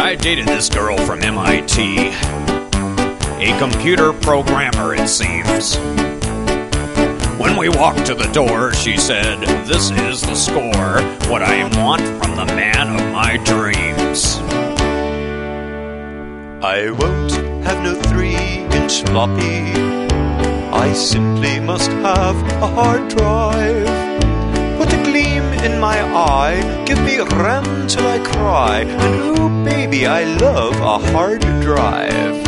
I dated this girl from MIT. A computer programmer, it seems. When we walked to the door, she said, "This is the score, what I want from the man of my dreams." I won't have no 3-inch floppy. I simply must have a hard drive. Put a gleam in my eye, give me RAM till I cry. And ooh, baby, I love a hard drive.